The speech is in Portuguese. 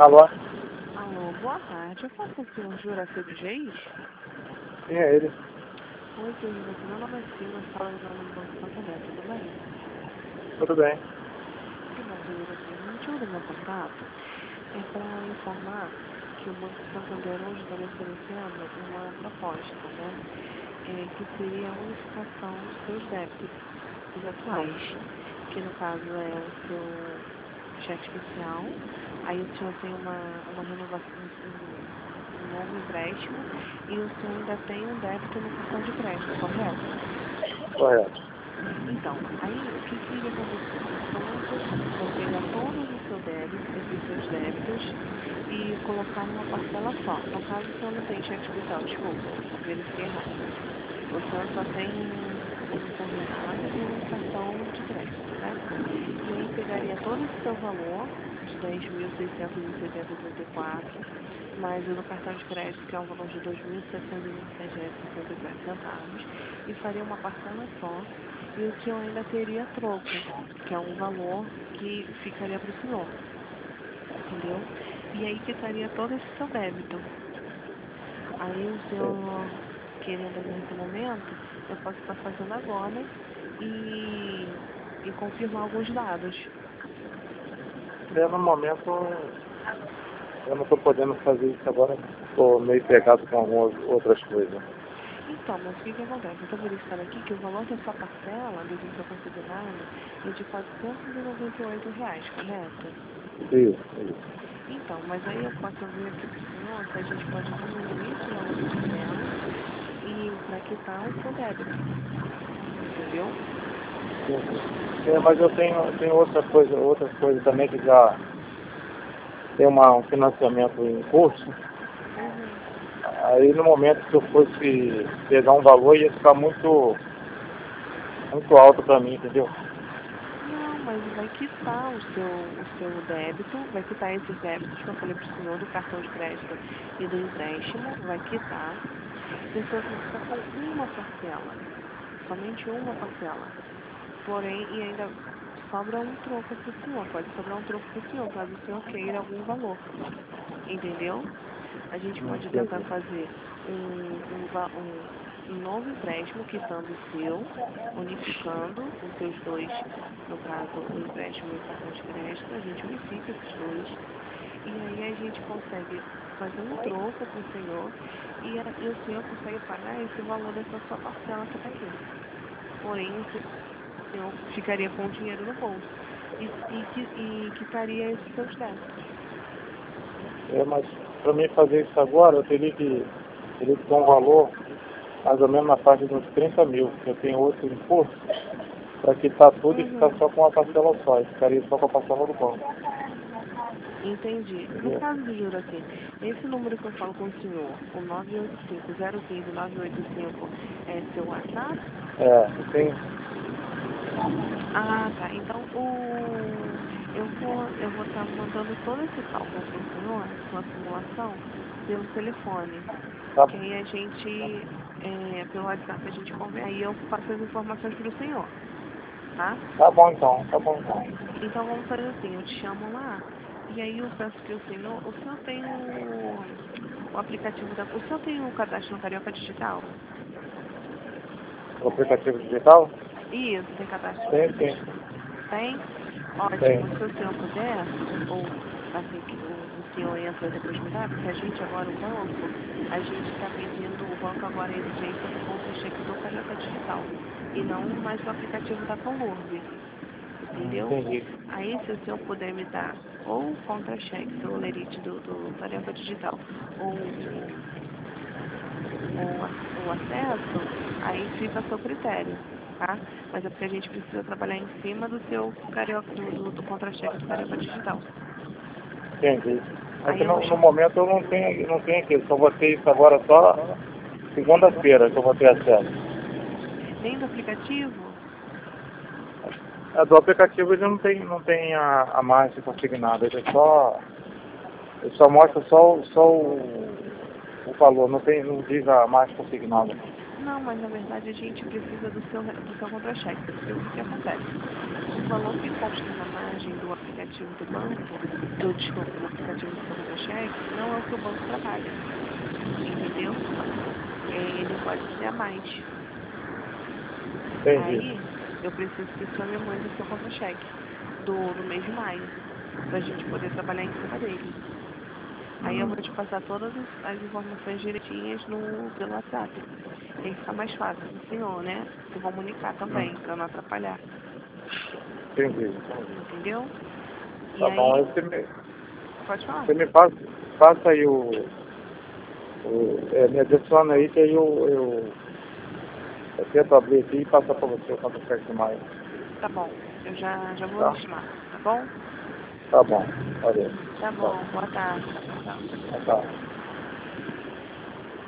Alô? Alô, boa tarde. Eu falo com o senhor Juraci dos Reis? Sim, é ele. Oi, senhor Juraci. Meu nome é Silvia, falo em nome do Banco Santander, tudo bem? Tudo bem. Que bom, senhor Juraci. O motivo do meu contato é para informar que o Banco Santander hoje está me oferecendo uma proposta, né? Que seria a unificação dos seus débitos atuais, que no caso é o seu cheque especial, aí o senhor tem uma renovação, um novo empréstimo e o senhor ainda tem um débito no cartão de crédito, correto? Correto. Então, aí o que iria acontecer? O banco vai pegar todos os esses seus débitos e colocar numa parcela só. No caso, o senhor não tem cheque especial, desculpa, verifiquei errado. O senhor só tem um congelado e um cartão de crédito, né? E aí pegaria todo esse seu valor de 10.670,34, mais o do cartão de crédito, que é um valor de R$ 2.727,54, e faria uma parcela só, e o senhor ainda teria troco, que é um valor que ficaria para o senhor, entendeu? E aí quitaria todo esse seu débito. Aí o senhor, querendo nesse momento, eu posso estar fazendo agora e confirmar alguns dados. No momento, eu não estou podendo fazer isso agora. Estou meio pegado com algumas outras coisas. Então, mas o que acontece? Eu estou verificando aqui que o valor da sua parcela, do seu consignado, é de R$ 498, correto? Isso. Então, mas aí eu posso ver aqui para o senhor se a gente pode diminuir esse valor da parcela e para quitar o seu débito, entendeu? Sim. Mas eu tenho outra coisa também que já tem um financiamento em curso. Uhum. Aí no momento que eu fosse pegar um valor ia ficar muito alto para mim, entendeu? Não, mas vai quitar o seu débito, vai quitar esses débitos que eu falei para o senhor do cartão de crédito e do empréstimo, vai quitar. E o senhor vai ficar com uma parcela, somente uma parcela. Porém, e ainda sobra um troco para o senhor, pode sobrar um troco para o senhor, caso o senhor queira algum valor. Entendeu? A gente pode tentar Entendi. fazer um novo empréstimo, quitando o seu, unificando os seus dois, no caso, o empréstimo e o cartão de crédito, a gente unifica esses dois, e aí a gente consegue fazer um troco para o senhor, e o senhor consegue pagar esse valor dessa sua parcela que está aqui. Porém, o senhor ficaria com o dinheiro no bolso e quitaria esses seus débitos. Mas para mim fazer isso agora, eu teria que ter um valor mais ou menos na faixa de uns 30 mil, porque eu tenho outro imposto, para quitar tudo e ficar Uhum. só com uma parcela só. Eu ficaria só com a parcela do banco. Entendi. No Entendeu? caso do juro, assim, esse número que eu falo com o senhor, o 985-015-985, é seu WhatsApp? Tem. Ah, tá. Então, eu vou estar mandando todo esse cálculo para o senhor, essa simulação, pelo telefone. Tá, Que aí a gente, pelo WhatsApp, a gente conversa. Aí eu passo as informações para o senhor, tá? tá bom então, tá bom então. Então vamos fazer assim, eu te chamo lá, e aí eu peço que o senhor tem o aplicativo o senhor tem o cadastro no Carioca Digital? O aplicativo digital? Isso, tem cadastro no Carioca Tem. Digital. Tem? Tem. Ótimo, se o senhor puder, ou assim que o senhor entra depois me dá, porque a gente agora, a gente está pedindo, o banco agora ele aceita o contra-cheque do Carioca Digital, e não mais o aplicativo da Conlurb. Entendeu? Entendi. Aí, se o senhor puder me dar ou o contra-cheque pelo lerite do Tarefa Digital ou o acesso, aí fica a seu critério, tá? Mas é porque a gente precisa trabalhar em cima do seu carioca, do contra-cheque do Carioca Digital. Entendi. É Aí que eu vou no chamar. momento eu não tenho aqui. Só vou ter isso agora só segunda-feira que eu vou ter acesso. Nem do aplicativo? Do aplicativo ele não tem a margem consignada, ele só mostra o valor, não diz a margem consignada. Não, mas na verdade a gente precisa do seu contra-cheque, porque o que acontece? O valor que consta na margem do aplicativo do banco, desculpa, do aplicativo do seu cheque não é o que o banco trabalha, entendeu? Ele pode ser a mais. Entendi. Aí, eu preciso que você me mande o seu contra-cheque do mês de maio, pra gente poder trabalhar em cima dele. Aí eu vou te passar todas as informações direitinhas pelo WhatsApp. Aí fica mais fácil pro senhor, né? Se comunicar também, pra não atrapalhar. Entendi. Entendeu? E Tá bom, aí aí, pode falar. você me passa aí me adiciona aí que aí eu tento abrir aqui e passar para você o contra-cheque de maio. Tá bom, eu já vou Tá? estimar, tá bom? Tá bom, valeu. Tá Tchau. bom, boa tarde. Tchau. Tá.